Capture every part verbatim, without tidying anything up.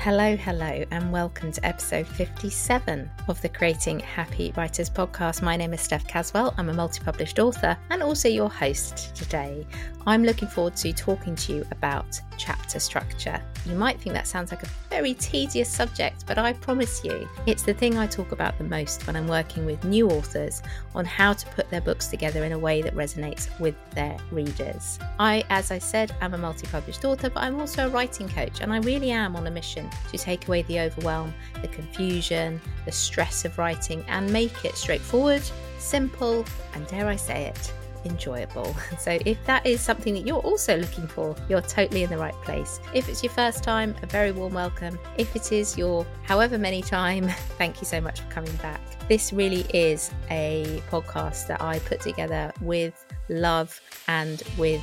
Hello, hello, and welcome to episode fifty-seven of the Creating Happy Writers podcast. My name is Steph Caswell. I'm a multi-published author and also your host today. I'm looking forward to talking to you about chapter structure. You might think that sounds like a very tedious subject, but I promise you, it's the thing I talk about the most when I'm working with new authors on how to put their books together in a way that resonates with their readers. I, as I said, am a multi-published author, but I'm also a writing coach, and I really am on a mission to take away the overwhelm, the confusion, the stress of writing, and make it straightforward, simple, and dare I say it, enjoyable. So if that is something that you're also looking for, you're totally in the right place. If it's your first time, a very warm welcome. If it is your however many time, thank you so much for coming back. This really is a podcast that I put together with love and with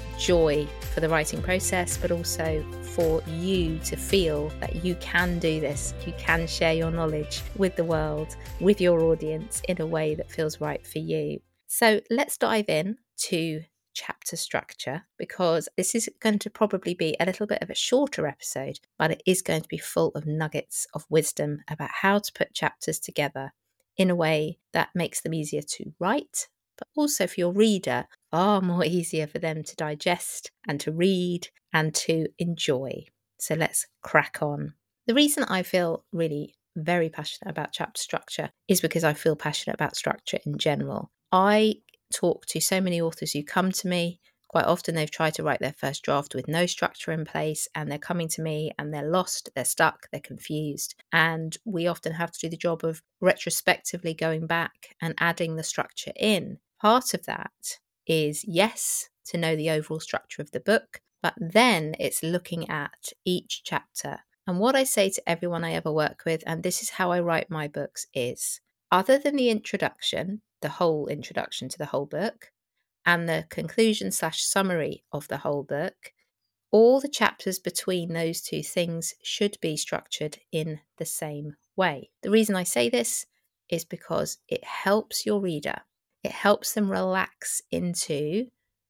joy for the writing process, but also for you to feel that you can do this. You can share your knowledge with the world, with your audience in a way that feels right for you. So let's dive in to chapter structure, because this is going to probably be a little bit of a shorter episode, but it is going to be full of nuggets of wisdom about how to put chapters together in a way that makes them easier to write, but also for your reader, far more easier for them to digest and to read and to enjoy. So let's crack on. The reason I feel really very passionate about chapter structure is because I feel passionate about structure in general. I talk to so many authors who come to me. Quite often they've tried to write their first draft with no structure in place, and they're coming to me and they're lost, they're stuck, they're confused. And we often have to do the job of retrospectively going back and adding the structure in. Part of that is, yes, to know the overall structure of the book, but then it's looking at each chapter. And what I say to everyone I ever work with, and this is how I write my books, is other than the introduction, the whole introduction to the whole book, and the conclusion slash summary of the whole book, all the chapters between those two things should be structured in the same way. The reason I say this is because it helps your reader. It helps them relax into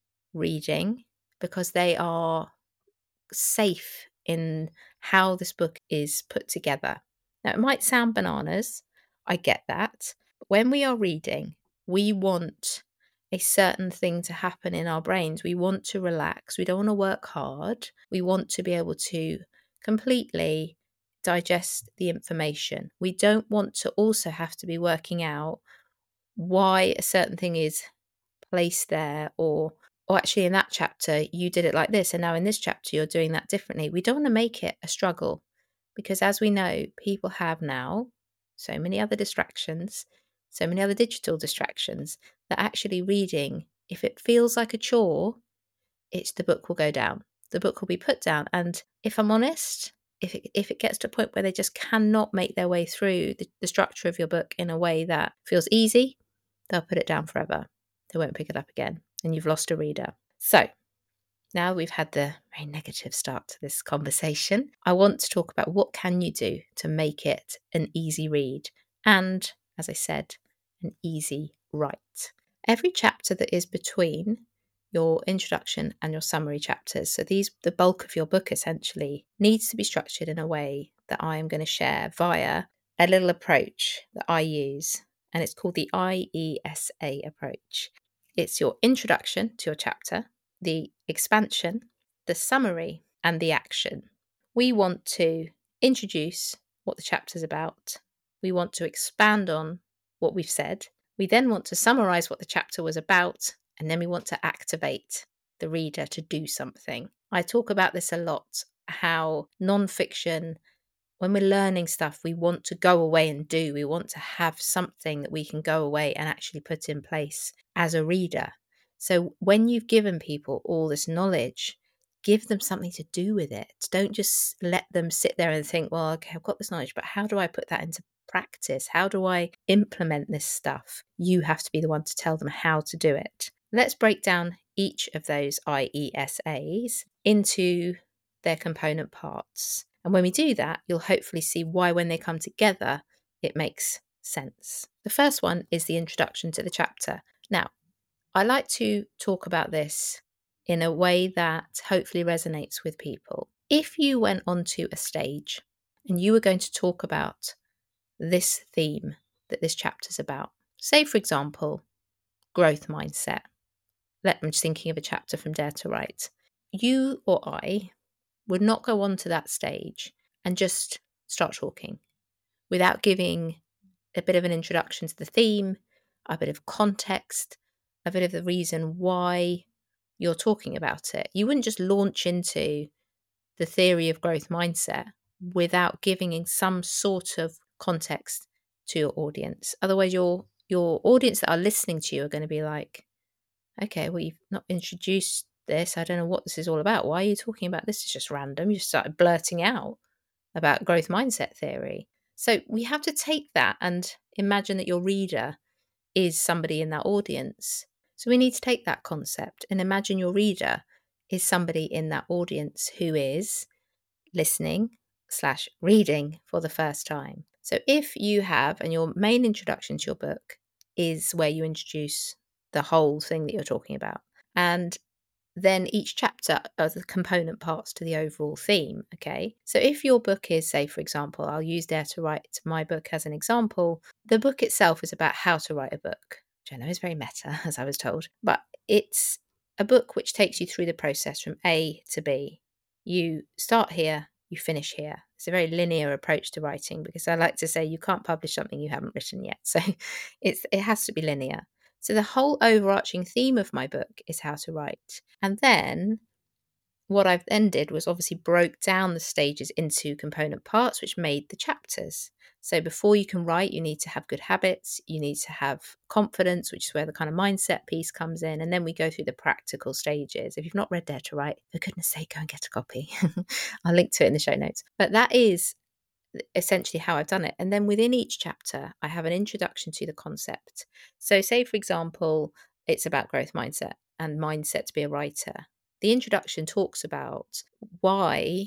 reading because they are safe in how this book is put together. Now, it might sound bananas. I get that. But when we are reading, we want a certain thing to happen in our brains. We want to relax. We don't want to work hard. We want to be able to completely digest the information. We don't want to also have to be working out why a certain thing is placed there, or or actually in that chapter you did it like this and now in this chapter you're doing that differently. We don't want to make it a struggle, because as we know, people have now so many other distractions, so many other digital distractions, that actually reading, if it feels like a chore, it's the book will go down. The book will be put down. And if I'm honest, if it, if it gets to a point where they just cannot make their way through the, the structure of your book in a way that feels easy, they'll put it down forever. They won't pick it up again, and you've lost a reader. So now we've had the very negative start to this conversation, I want to talk about what can you do to make it an easy read and, as I said, an easy write. Every chapter that is between your introduction and your summary chapters, so these, the bulk of your book essentially, needs to be structured in a way that I am going to share via a little approach that I use, and it's called the I E S A approach. It's your introduction to your chapter, the expansion, the summary, and the action. We want to introduce what the chapter's about. We want to expand on what we've said. We then want to summarize what the chapter was about, and then we want to activate the reader to do something. I talk about this a lot, how non-fiction, when we're learning stuff, we want to go away and do. We want to have something that we can go away and actually put in place as a reader. So when you've given people all this knowledge, give them something to do with it. Don't just let them sit there and think, well, okay, I've got this knowledge, but how do I put that into practice? How do I implement this stuff? You have to be the one to tell them how to do it. Let's break down each of those I E S As into their component parts. And when we do that, you'll hopefully see why when they come together, it makes sense. The first one is the introduction to the chapter. Now, I like to talk about this in a way that hopefully resonates with people. If you went onto a stage and you were going to talk about this theme that this chapter's about. Say, for example, growth mindset. Let me just thinking of a chapter from Dare to Write. You or I would not go on to that stage and just start talking without giving a bit of an introduction to the theme, a bit of context, a bit of the reason why you're talking about it. You wouldn't just launch into the theory of growth mindset without giving some sort of context to your audience. Otherwise, your your audience that are listening to you are going to be like, okay, well, you've not introduced this. I don't know what this is all about. Why are you talking about this? It's just random. You just started blurting out about growth mindset theory. So we have to take that and imagine that your reader is somebody in that audience. So we need to take that concept and imagine your reader is somebody in that audience who is listening slash reading for the first time. So if you have, and your main introduction to your book is where you introduce the whole thing that you're talking about, and then each chapter are the component parts to the overall theme, okay? So if your book is, say, for example, I'll use Dare to Write my book as an example, the book itself is about how to write a book, which I know is very meta, as I was told, but it's a book which takes you through the process from A to B. You start here, you finish here. It's a very linear approach to writing because I like to say you can't publish something you haven't written yet. So it's it has to be linear. So the whole overarching theme of my book is how to write. And then what I've then did was obviously broke down the stages into component parts, which made the chapters. So before you can write, you need to have good habits. You need to have confidence, which is where the kind of mindset piece comes in. And then we go through the practical stages. If you've not read Dare to Write, for goodness sake, go and get a copy. I'll link to it in the show notes. But that is essentially how I've done it. And then within each chapter, I have an introduction to the concept. So say, for example, it's about growth mindset and mindset to be a writer. The introduction talks about why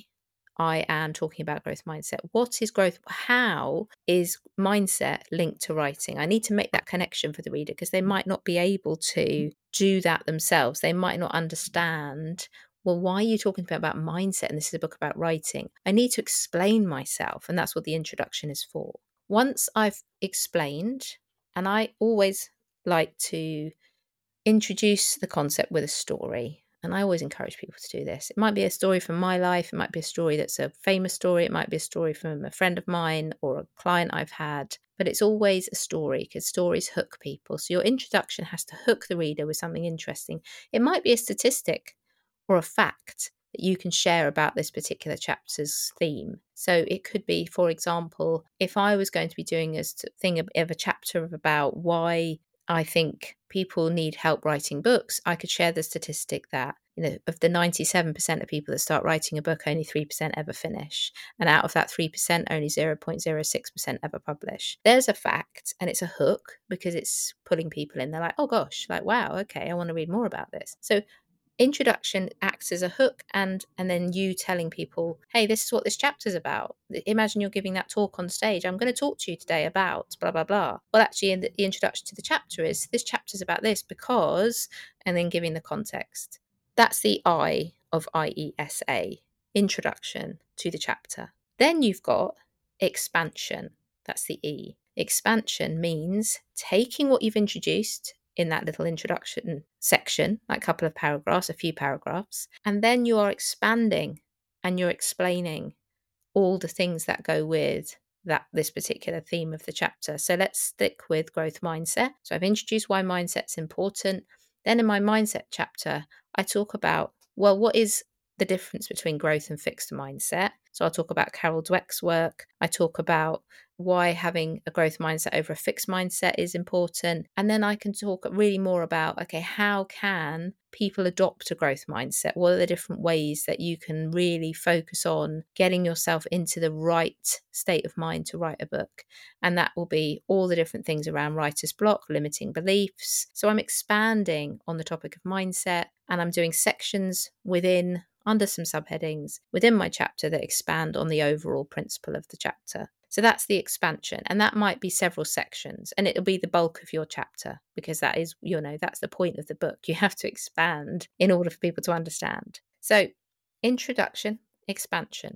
I am talking about growth mindset. What is growth? How is mindset linked to writing? I need to make that connection for the reader because they might not be able to do that themselves. They might not understand, well, why are you talking about mindset and this is a book about writing? I need to explain myself, and that's what the introduction is for. Once I've explained, and I always like to introduce the concept with a story. And I always encourage people to do this. It might be a story from my life. It might be a story that's a famous story. It might be a story from a friend of mine or a client I've had. But it's always a story because stories hook people. So your introduction has to hook the reader with something interesting. It might be a statistic or a fact that you can share about this particular chapter's theme. So it could be, for example, if I was going to be doing a thing of a chapter about why I think people need help writing books, I could share the statistic that, you know, of the ninety-seven percent of people that start writing a book, only three percent ever finish. And out of that three percent, only zero point zero six percent ever publish. There's a fact, and it's a hook because it's pulling people in. They're like, oh gosh, like, wow, okay, I want to read more about this. So introduction acts as a hook, and and then you telling people, hey, this is what this chapter's about. Imagine you're giving that talk on stage. I'm going to talk to you today about blah blah blah. Well, actually, in the, the introduction to the chapter is this chapter's about this because, and then giving the context. That's the I of I E S A, introduction to the chapter. Then you've got expansion. That's the E. Expansion means taking what you've introduced in that little introduction section, like a couple of paragraphs, a few paragraphs, and then you are expanding and you're explaining all the things that go with that this particular theme of the chapter. So let's stick with growth mindset. So I've introduced why mindset's important. Then in my mindset chapter, I talk about, well, what is the difference between growth and fixed mindset? So I'll talk about Carol Dweck's work. I talk about why having a growth mindset over a fixed mindset is important. And then I can talk really more about, okay, how can people adopt a growth mindset? What are the different ways that you can really focus on getting yourself into the right state of mind to write a book? And that will be all the different things around writer's block, limiting beliefs. So I'm expanding on the topic of mindset, and I'm doing sections within, under some subheadings within my chapter that expand on the overall principle of the chapter. So that's the expansion, and that might be several sections, and it'll be the bulk of your chapter because that is, you know, that's the point of the book. You have to expand in order for people to understand. So introduction, expansion.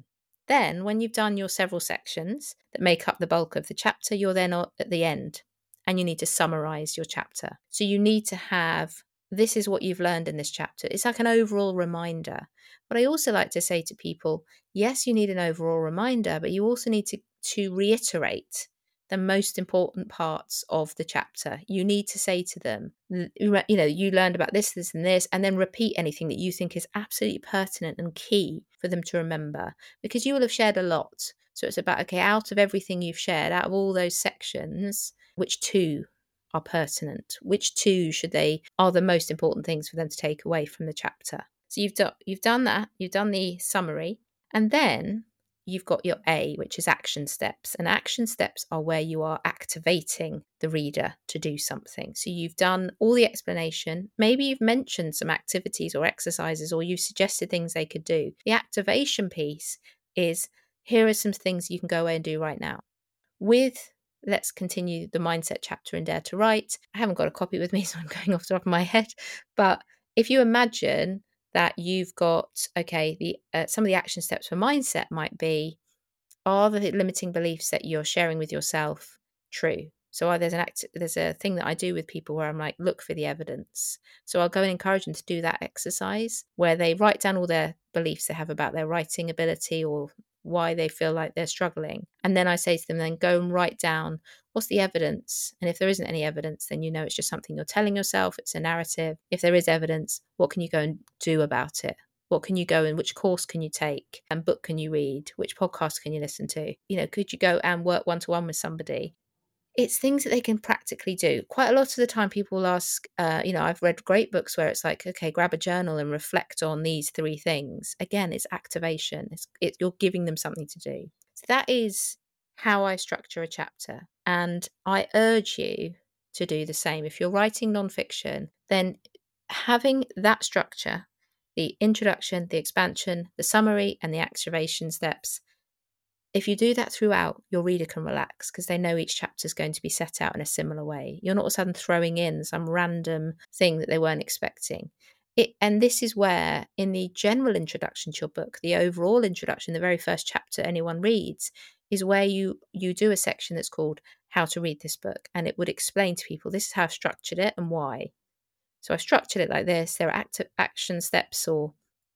Then when you've done your several sections that make up the bulk of the chapter, you're then at the end and you need to summarize your chapter. So you need to have, this is what you've learned in this chapter. It's like an overall reminder. But I also like to say to people, yes, you need an overall reminder, but you also need to, to reiterate the most important parts of the chapter. You need to say to them, you know, you learned about this, this, and this, and then repeat anything that you think is absolutely pertinent and key for them to remember, because you will have shared a lot. So it's about, okay, out of everything you've shared, out of all those sections, which two are pertinent? Which two should they are the most important things for them to take away from the chapter? So you've done you've done that, you've done the summary, and then you've got your A, which is action steps. And action steps are where you are activating the reader to do something. So you've done all the explanation. Maybe you've mentioned some activities or exercises, or you've suggested things they could do. The activation piece is, here are some things you can go away and do right now. With, let's continue the mindset chapter in Dare to Write. I haven't got a copy with me, so I'm going off the top of my head. But if you imagine that you've got, okay, the uh, some of the action steps for mindset might be, are the limiting beliefs that you're sharing with yourself true? So uh, there's an act, there's a thing that I do with people where I'm like, look for the evidence. So I'll go and encourage them to do that exercise where they write down all their beliefs they have about their writing ability or why they feel like they're struggling. And then I say to them, then go and write down, what's the evidence? And if there isn't any evidence, then you know it's just something you're telling yourself. It's a narrative. If there is evidence, what can you go and do about it? What can you go and which course can you take? And book can you read? Which podcast can you listen to? You know, could you go and work one-to-one with somebody? It's things that they can practically do. Quite a lot of the time people will ask, uh, you know, I've read great books where it's like, okay, grab a journal and reflect on these three things. Again, it's activation. It's, it, you're giving them something to do. So that is how I structure a chapter. And I urge you to do the same. If you're writing nonfiction, then having that structure, the introduction, the expansion, the summary, and the activation steps, if you do that throughout, your reader can relax because they know each chapter is going to be set out in a similar way. You're not all of a sudden throwing in some random thing that they weren't expecting. It, and this is where, in the general introduction to your book, the overall introduction, the very first chapter anyone reads, is where you, you do a section that's called How to Read This Book. And it would explain to people, this is how I've structured it and why. So I've structured it like this. There are active action steps or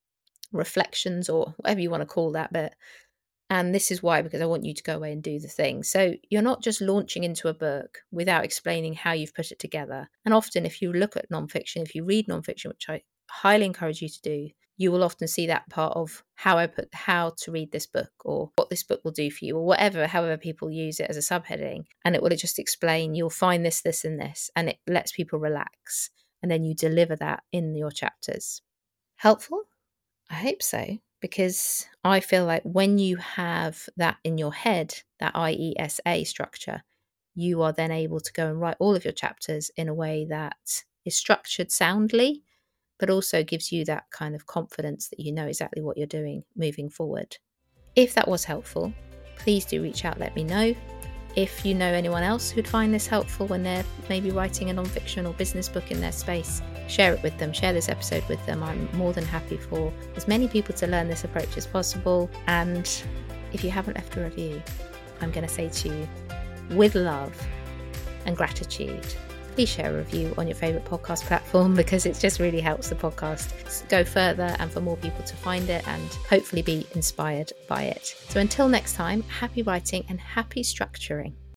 reflections or whatever you want to call that bit. And this is why, because I want you to go away and do the thing. So you're not just launching into a book without explaining how you've put it together. And often if you look at nonfiction, if you read nonfiction, which I highly encourage you to do, you will often see that part of how I put how to read this book or what this book will do for you or whatever, however people use it as a subheading. And it will just explain, you'll find this, this, and this. And it lets people relax. And then you deliver that in your chapters. Helpful? I hope so. Because I feel like when you have that in your head, that I E S A structure, you are then able to go and write all of your chapters in a way that is structured soundly, but also gives you that kind of confidence that you know exactly what you're doing moving forward. If that was helpful, please do reach out, let me know. If you know anyone else who'd find this helpful when they're maybe writing a non-fiction or business book in their space, share it with them, share this episode with them. I'm more than happy for as many people to learn this approach as possible. And if you haven't left a review, I'm going to say to you, with love and gratitude, please share a review on your favourite podcast platform because it just really helps the podcast go further and for more people to find it and hopefully be inspired by it. So until next time, happy writing and happy structuring.